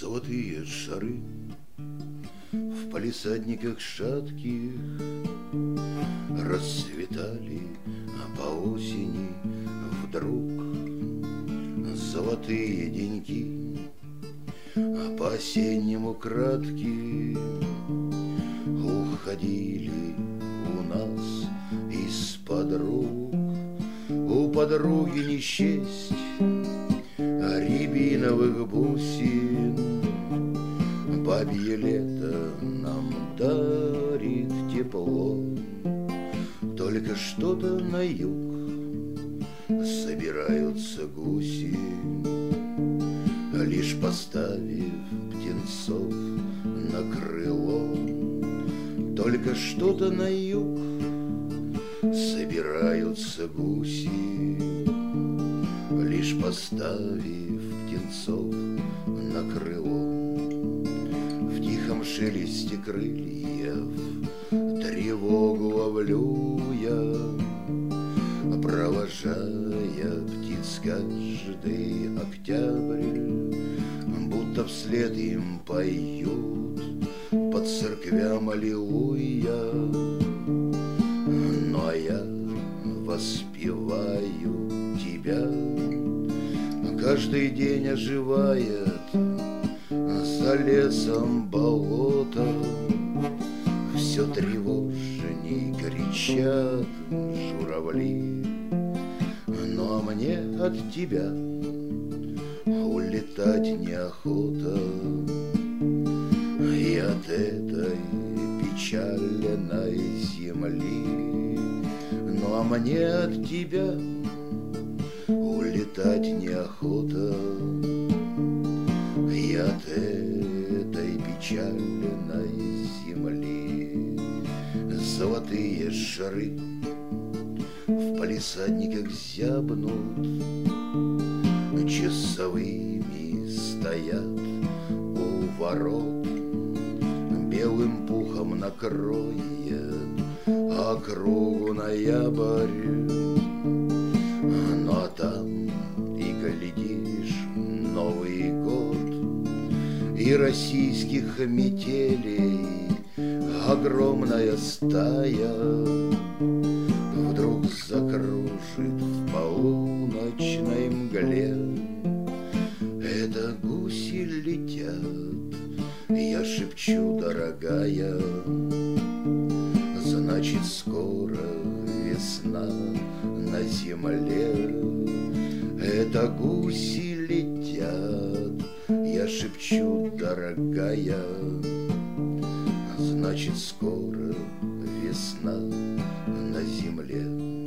Золотые шары в палисадниках шатких расцветали, а по осени вдруг золотые деньки, а по осеннему краткие уходили у нас из-под рук. У подруги не счесть рябиновых бусин, бабье лето нам дарит тепло. Только что-то на юг собираются гуси, лишь поставив птенцов на крыло. Только что-то на юг собираются гуси, лишь поставив птенцов на крыло. В тихом шелесте крыльев тревогу ловлю я, провожая птиц каждый октябрь, будто вслед им поют под церквям аллилуйя. Ну а я воспеваю тебя, каждый день оживает за лесом болото. Все тревожней кричат журавли, ну а мне от тебя улетать неохота. И от этой печальной земли, ну а мне от тебя улетать неохота. И от этой печальной земли. Золотые шары в палисадниках зябнут, часовыми стоят у ворот. Белым пухом накроет округу ноябрь. Ну а там и глядишь Новый год, и российских метелей огромная стая вдруг закружит в полуночной мгле. Это гуси летят, я шепчу, дорогая, значит, скоро весна на земле. Это гуси летят, я шепчу, дорогая, значит, скоро весна на земле.